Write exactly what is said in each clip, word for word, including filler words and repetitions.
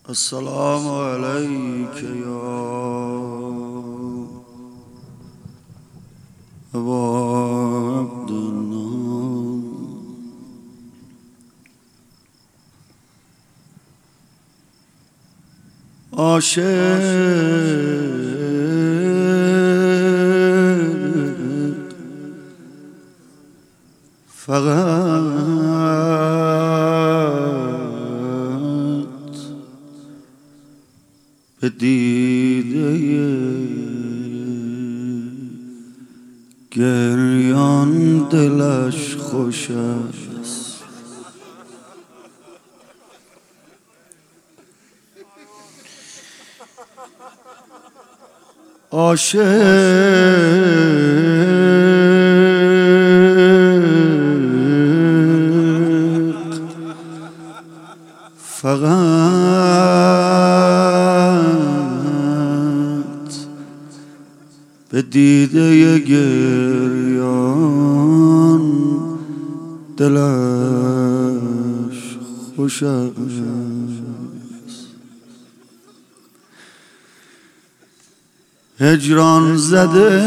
السلام عليك يا أبا عبد الله. عاشق فقط به دیده گریان دلش خوش است. عاشق فقط به دیده گریان دلش خوش است. هجران زده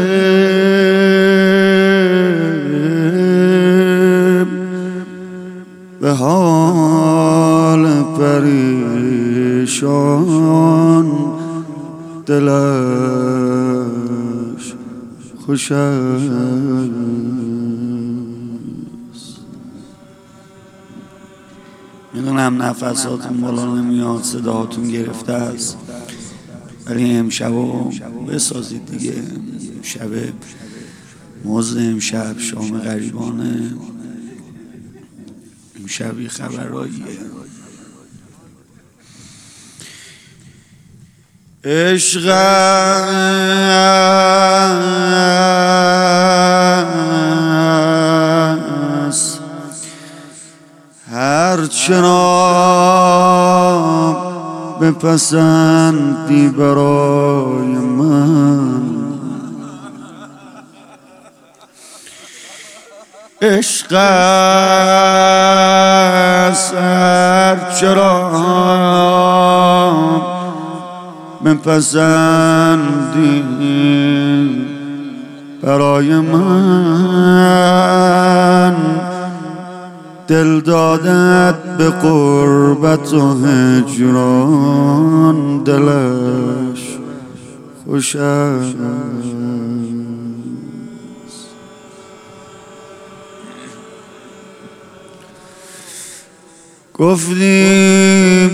به حال پریشان دلش خوش است. میدونم نفساتون بالا نمیاد، صداهاتون گرفته است، ولی امشبو بسازید دیگه. شب مزد امشب شام غریبانه، امشبی خبراییه. عشق است هرچرا بپسندی برای من. عشق است هرچرا بپسندی برای من. دل دادت به قربت و هجران دلش خوش است. گفتیم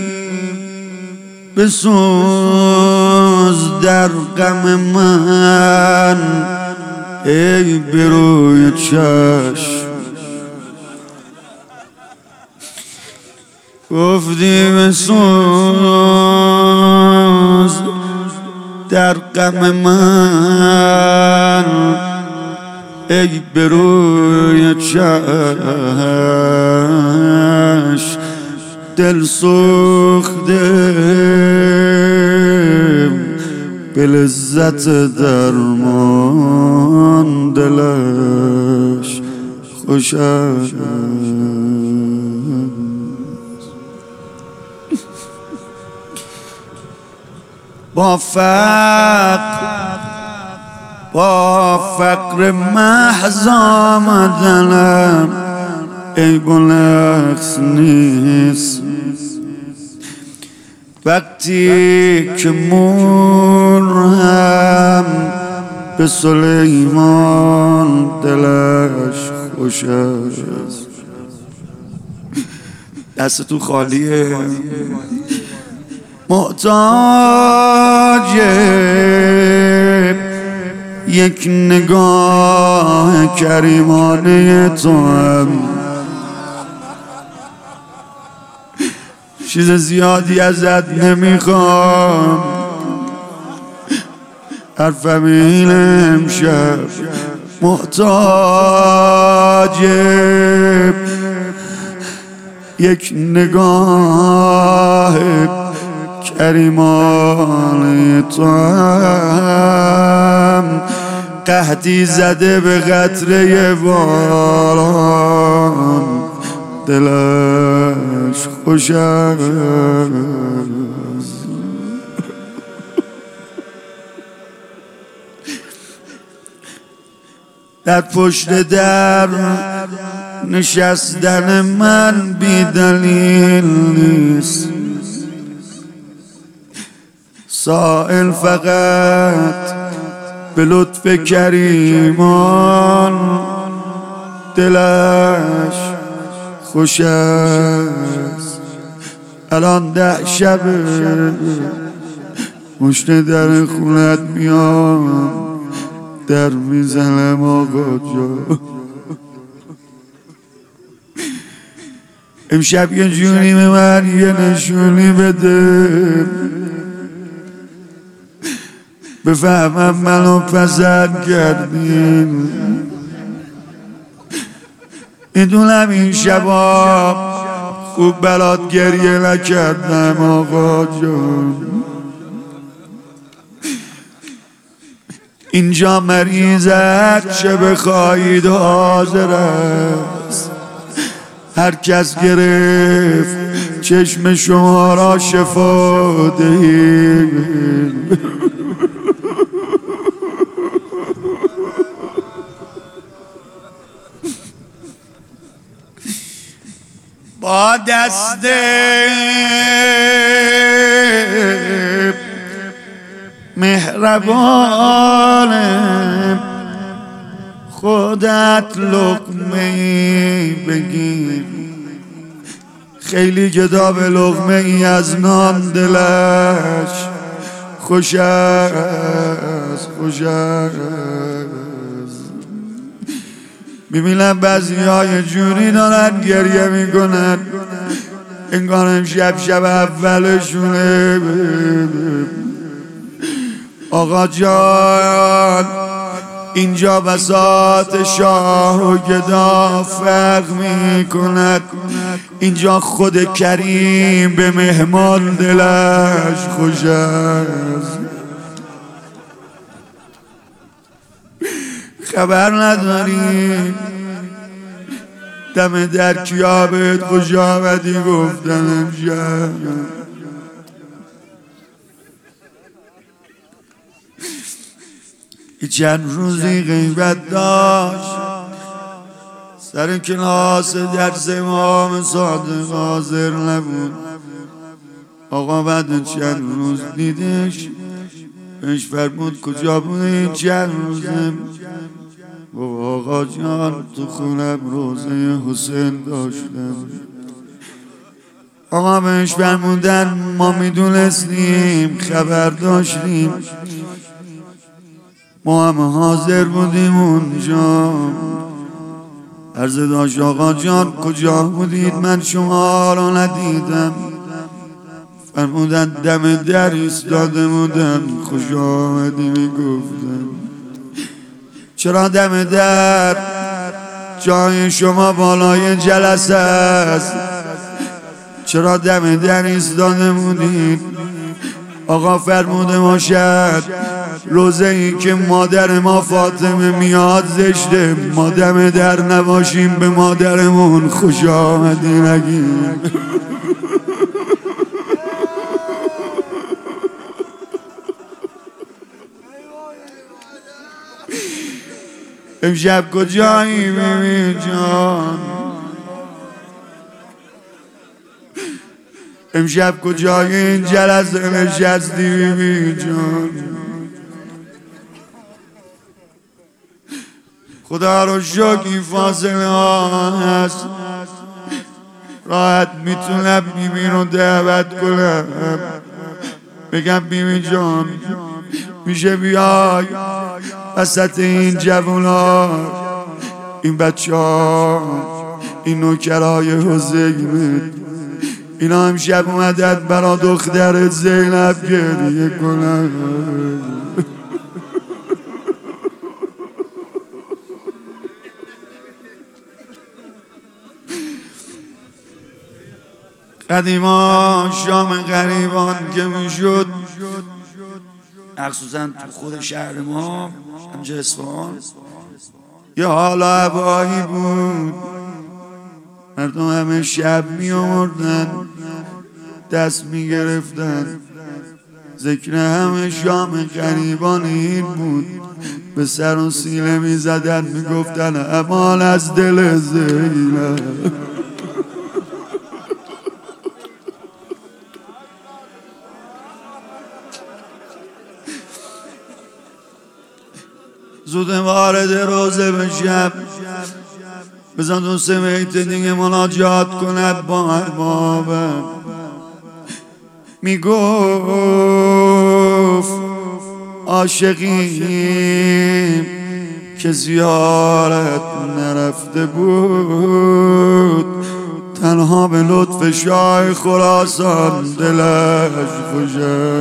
بسوز در غم من ای بروی چشم. گفتی بسوز در غم من ای بروی چشم. دل سوخته به لذت درمان دلش خوش است. با فقر با فقر محض آمدنم ای بلخص نیست. وقتی که مور هم به سلیمان دلش خوش است. دست تو خالیه، محتاج یک نگاه کریمانه تو هم. چیز زیادی ازت نمیخوام، حرفم این امشب محتاج یک نگاه کریمانه تو هم. قحطی زده به قطره باران دلش خوش است. در پشت در نشستن من بی دلیل نیست، سائل فقط به لطف کریمان دلش خوش است. الان ده شبه مشت در خونت میام، در میزنم آقا جا. امشب یه جونی به من یه نشونی بده، بفهمم منو پسند کردین. میدونم این شبا خوب برات گریه نکردم آقا جان. اینجا مریضت چه بخواهید حاضر است، هر کس گرفت چشم شما را شفا دهید. با دست مهربان خودت لقمه‌ای بگیر، خیلی گدا به لقمه ای از نان دلش خوش است، خوش است. میبینم بعضی ها یه جوری دارن گریه میکنن انگار امشب شب اولشونه. آقا جان اینجا بساط شاه و گدا فرق میکند، اینجا خود کریم به مهمان دلش خوش است. خبر نداری دم در کیا بهت خوش آمدی گفتن امشب. چند روزی غیبت داشت سر کلاس درس امام صادق حاضر نبود. آقا بعد چند روز دیدش بهش فرمود کجا بود این چند روزه؟ با آقا جان تو خونم روزه حسین داشتم. آقا بهش فرمودن ما میدونستیم خبر داشتیم، ما هم حاضر بودیم اونجا. عرض داشت آقا جان کجا بودید من شما را ندیدم؟ فرمودن دم در ایستاده بودن خوش آمدی میگفتم. چرا دم در؟ جای شما بالای جلسه است، چرا دم در ایستاده بودید؟ آقا فرموده باشد روزه ای که مادر ما فاطمه میاد زشته، ما دم در نباشیم به مادرمون خوش آمدی نگیم. امشب کجایی بیبی جان؟ امشب کجای این جلسه نشستی بیبی جان؟ خدا رو شکر این فاصله ها هست، راحت میتونم بیبی رو دعوت کنم بگم بیبی جان میشه بیای وسط این جوونا، این بچه ها، این نوکرهای حسینه، اینا امشب اومدن برا دختر زینب گریه کنن. قدیما شام غریبان که میشد مخصوصا تو خود شهر ما همجا اصفهان یه حالا هوایی بود مردم همه شب می آوردن دست می گرفتن، ذکر همه شام غریبان این بود. به سر و سینه می زدن می گفتن امان از دل زینب. زود وارد روزه بشم، بزن دو سه بیت دیگه مناجات کند با اربابم. میگفت عاشقیم که زیارت نرفته بود، تنها به لطف شاه خراسان دلش خوشه.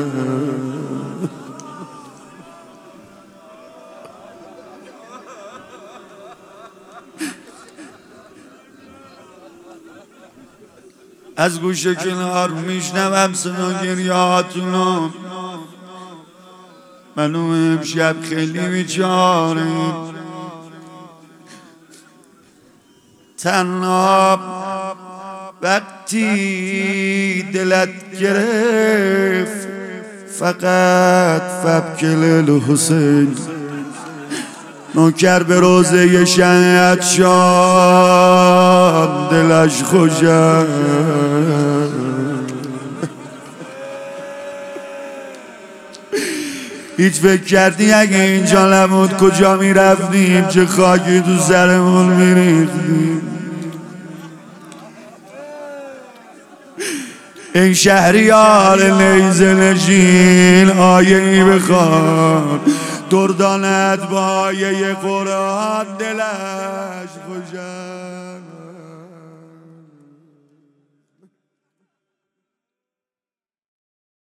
از گوشه کنار میشنوم صدا گریهاتونو. منو امشب خیلی بیچاریم، تنها وقتی دلت گرفت فقط فبکل الحسین. نوکر به روزه شهید شان دلش خوشه. هیچ فکر کردی اگه اینجا نبود کجا می رفتیم؟ چه خاکی تو سرمون می ریختیم. این شهریار نیزه نشین آیه ای بخوان، دردانت با آیه قرآن دلش خوشه.